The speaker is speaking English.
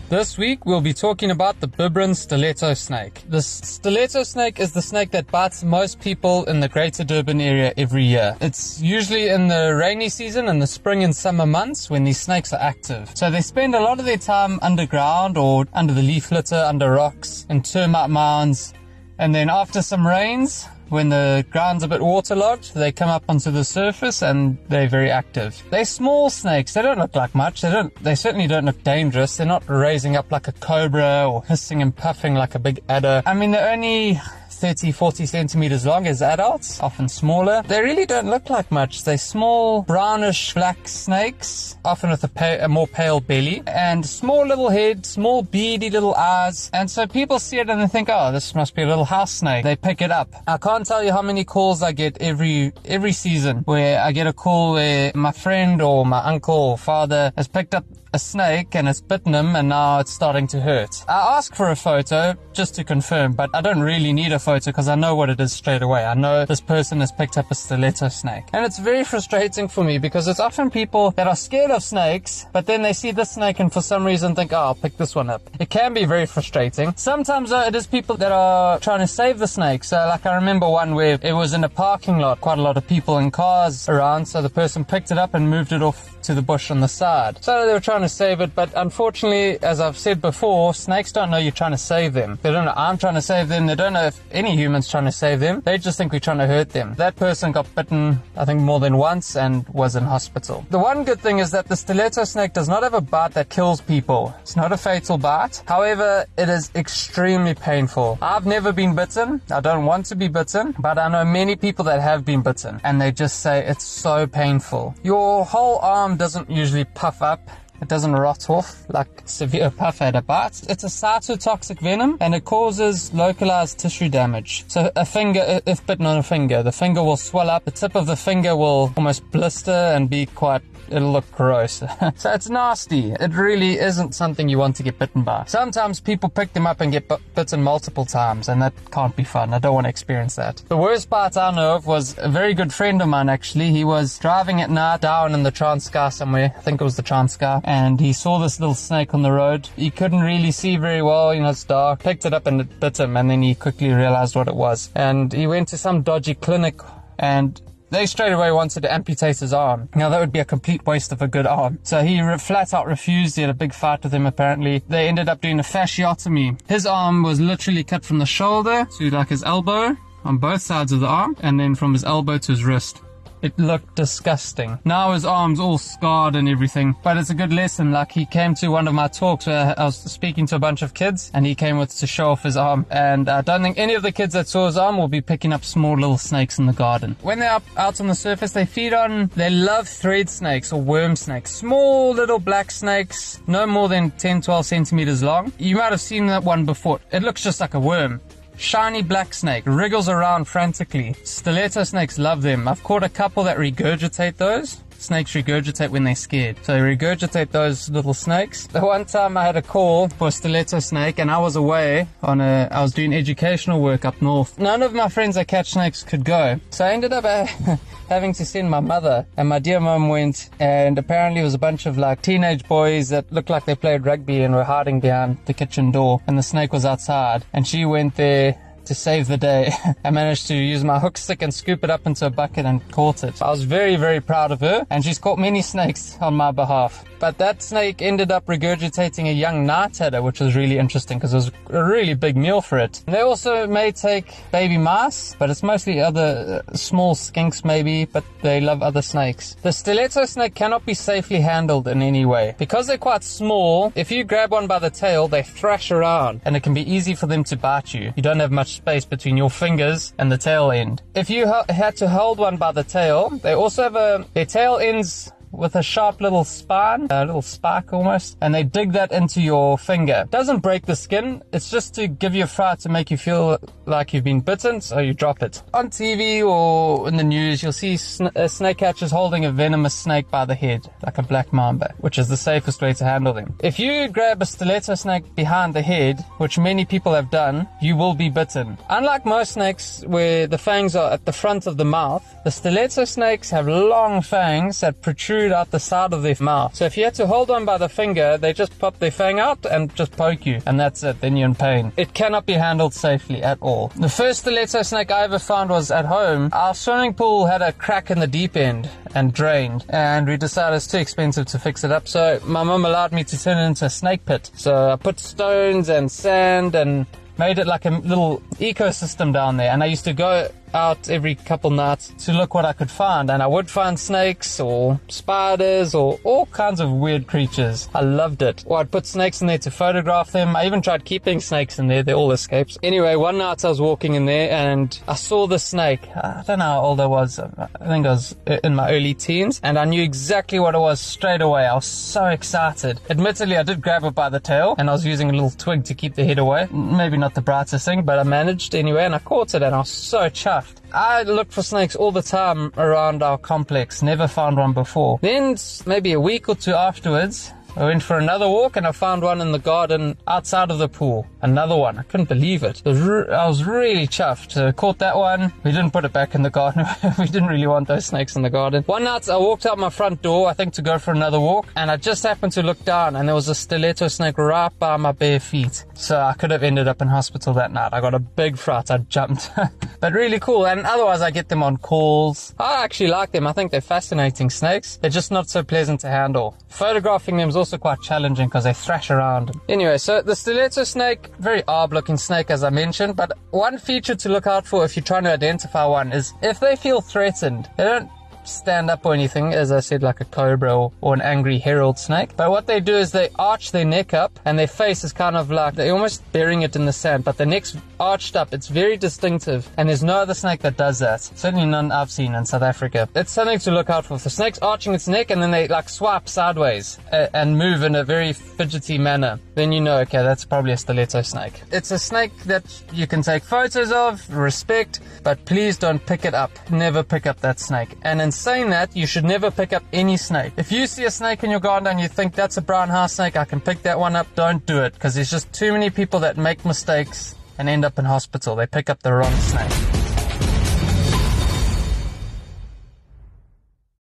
This week we'll be talking about the Bibberun stiletto snake. The stiletto snake is the snake that bites most people in the Greater Durban area every year. It's usually in the rainy season, in the spring and summer months, when these snakes are active. So they spend a lot of their time underground or under the leaf litter, under rocks, in termite mounds, and then after some rains, when the ground's a bit waterlogged, they come up onto the surface and they're very active. They're small snakes. They don't look like much. They certainly don't look dangerous. They're not raising up like a cobra or hissing and puffing like a big adder. I mean, they're only 30, 40 centimeters long as adults, often smaller. They really don't look like much. They're small, brownish black snakes, often with a more pale belly, and small little head, small beady little eyes. And so people see it and they think, oh, this must be a little house snake. They pick it up. I can't tell you how many calls I get every season where I get a call where my friend or my uncle or father has picked up a snake and it's bitten him and now it's starting to hurt. I ask for a photo just to confirm, but I don't really need a photo because I know what it is straight away. I know this person has picked up a stiletto snake. And it's very frustrating for me because it's often people that are scared of snakes, but then they see this snake and for some reason think, oh, I'll pick this one up. It can be very frustrating. Sometimes though, it is people that are trying to save the snake. So like I remember one where it was in a parking lot, quite a lot of people and cars around, so the person picked it up and moved it off to the bush on the side. So they were trying to save it, but unfortunately, as I've said before, snakes don't know you're trying to save them. They don't know I'm trying to save them. They don't know if any human's trying to save them. They just think we're trying to hurt them. That person got bitten, I think, more than once and was in hospital. The one good thing is that the stiletto snake does not have a bite that kills people. It's not a fatal bite. However, it is extremely painful. I've never been bitten. I don't want to be bitten, but I know many people that have been bitten and they just say it's so painful. Your whole arm doesn't usually puff up. It doesn't rot off like severe puff at a bite. It's a cytotoxic venom and it causes localized tissue damage. So a finger, if bitten on a finger, the finger will swell up. The tip of the finger will almost blister and be it'll look gross. So it's nasty. It really isn't something you want to get bitten by. Sometimes people pick them up and get bitten multiple times and that can't be fun. I don't want to experience that. The worst bite I know of was a very good friend of mine actually. He was driving at night down in the Transkei somewhere. I think it was the Transkei. And he saw this little snake on the road. He couldn't really see very well, it's dark. Picked it up and it bit him and then he quickly realized what it was. And he went to some dodgy clinic and they straight away wanted to amputate his arm. Now that would be a complete waste of a good arm. So he flat out refused. He had a big fight with him apparently. They ended up doing a fasciotomy. His arm was literally cut from the shoulder to like his elbow on both sides of the arm and then from his elbow to his wrist. It looked disgusting. Now his arm's all scarred and everything, but it's a good lesson. Like he came to one of my talks where I was speaking to a bunch of kids and he came with to show off his arm. And I don't think any of the kids that saw his arm will be picking up small little snakes in the garden. When they're out on the surface, they love thread snakes or worm snakes. Small little black snakes, no more than 10, 12 centimeters long. You might have seen that one before. It looks just like a worm. Shiny black snake, wriggles around frantically. Stiletto snakes love them. I've caught a couple that regurgitate those. Snakes regurgitate when they're scared. So they regurgitate those little snakes. The one time I had a call for a stiletto snake and I was away I was doing educational work up north. None of my friends that catch snakes could go. So I ended up having to send my mother, and my dear mum went, and apparently it was a bunch of like teenage boys that looked like they played rugby and were hiding behind the kitchen door, and the snake was outside, and she went there to save the day. I managed to use my hook stick and scoop it up into a bucket and caught it. I was very, very proud of her, and she's caught many snakes on my behalf. But that snake ended up regurgitating a young night adder, which was really interesting because it was a really big meal for it. They also may take baby mice, but it's mostly other small skinks maybe, but they love other snakes. The stiletto snake cannot be safely handled in any way. Because they're quite small, if you grab one by the tail, they thrash around and it can be easy for them to bite you. You don't have much space between your fingers and the tail end. If you had to hold one by the tail, they also have their tail ends with a sharp little spine, a little spike almost, and they dig that into your finger. It doesn't break the skin, it's just to give you a fright to make you feel like you've been bitten, so you drop it. On TV or in the news, you'll see snake catchers holding a venomous snake by the head, like a black mamba, which is the safest way to handle them. If you grab a stiletto snake behind the head, which many people have done, you will be bitten. Unlike most snakes where the fangs are at the front of the mouth, the stiletto snakes have long fangs that protrude protrude out the side of their mouth. So if you had to hold on by the finger, they just pop their fang out and just poke you, and that's it. Then you're in pain. It cannot be handled safely at all. The first stiletto snake I ever found was at home. Our swimming pool had a crack in the deep end and drained, and we decided it's too expensive to fix it up, so my mum allowed me to turn it into a snake pit. So I put stones and sand and made it like a little ecosystem down there, and I used to go out every couple nights to look what I could find, and I would find snakes or spiders or all kinds of weird creatures. I loved it. Or I'd put snakes in there to photograph them. I even tried keeping snakes in there. They all escaped. Anyway, one night I was walking in there and I saw the snake. I don't know how old I was. I think I was in my early teens, and I knew exactly what it was straight away. I was so excited. Admittedly, I did grab it by the tail, and I was using a little twig to keep the head away. Maybe not the brightest thing, but I managed anyway, and I caught it, and I was so chuffed. I looked for snakes all the time around our complex, never found one before. Then, maybe a week or two afterwards, I went for another walk and I found one in the garden outside of the pool. Another one. I couldn't believe it. I was really chuffed. Caught that one. We didn't put it back in the garden. We didn't really want those snakes in the garden. One night I walked out my front door, I think to go for another walk, and I just happened to look down and there was a stiletto snake right by my bare feet. So I could have ended up in hospital that night. I got a big fright. I jumped. But really cool. And otherwise I get them on calls. I actually like them. I think they're fascinating snakes. They're just not so pleasant to handle. Photographing them is also quite challenging because they thrash around. Anyway, so the stiletto snake, very odd looking snake as I mentioned, but one feature to look out for if you're trying to identify one is if they feel threatened. They don't stand up or anything, as I said, like a cobra or an angry herald snake, but what they do is they arch their neck up and their face is kind of like they're almost burying it in the sand, but the neck's arched up. It's very distinctive, and there's no other snake that does that, certainly none I've seen in South Africa. It's something to look out for. If the snake's arching its neck and then they like swipe sideways and move in a very fidgety manner, then you know, okay, that's probably a stiletto snake. It's a snake that you can take photos of, respect, but please don't pick it up. Never pick up that snake. And in saying that, you should never pick up any snake. If you see a snake in your garden and you think that's a brown house snake, I can pick that one up, don't do it, because there's just too many people that make mistakes and end up in hospital. They pick up the wrong snake.